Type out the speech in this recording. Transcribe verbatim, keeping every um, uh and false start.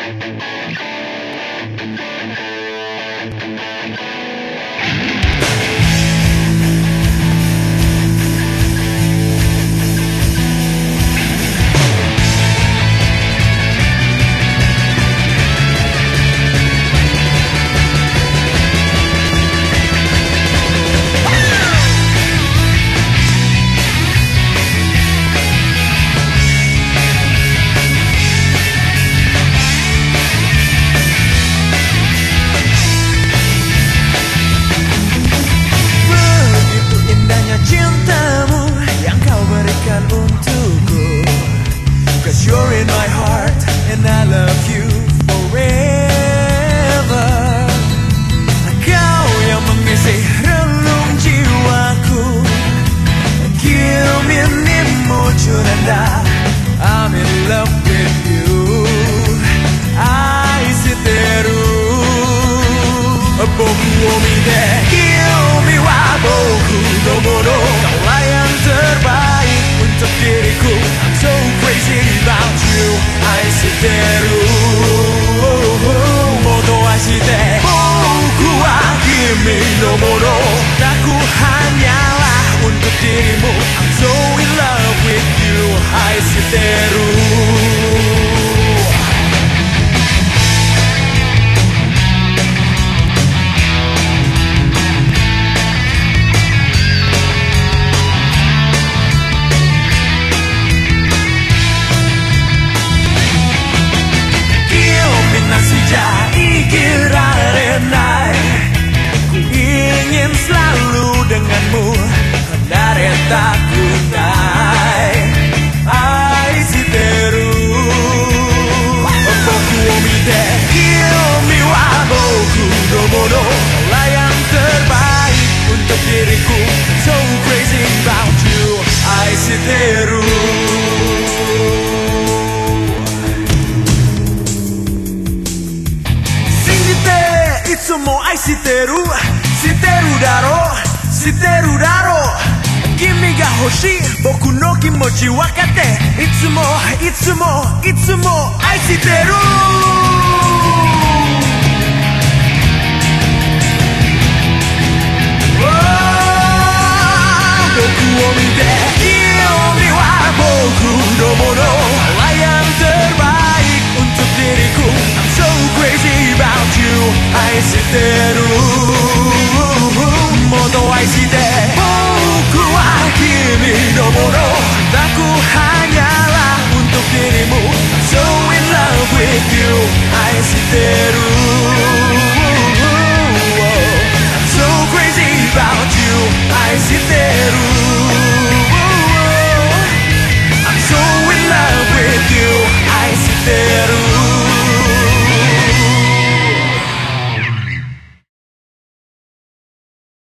You're in my heart and I love you forever. Kau yang mengisi relung jiwaku, Kilminimmu Junanda. I'm in love with you. Aishiteru Boku wo mite Kimi wa boku no mono. Kaulah yang terbaik untuk diriku. I'm so crazy about you. Aishiteru Moto aishite Boku wa kimi no mono. Aku hanyalah untuk dirimu. I'm so in love with you. Aishiteru. Selalu denganmu dari takunai Aishiteru Boku wo mite Kimi wa boku no mono. Kaulah yang terbaik untuk diriku. So crazy about you. Aishiteru. Shinjite itsumo aishiteru. Shiteru daro, shiteru daro. Kimi ga hoshii boku no kimochi wakate. Itsumo, itsumo, itsumo aishiteru. Boku wo mite Kimi wa boku no mono. Kaulah yang terbaik untuk diriku. I'm so crazy about you. Aishiteru. Moto aishite Boku wa kimi no mono. Aku hanyalah untuk dirimu. I'm so in love with you. Aishiteru.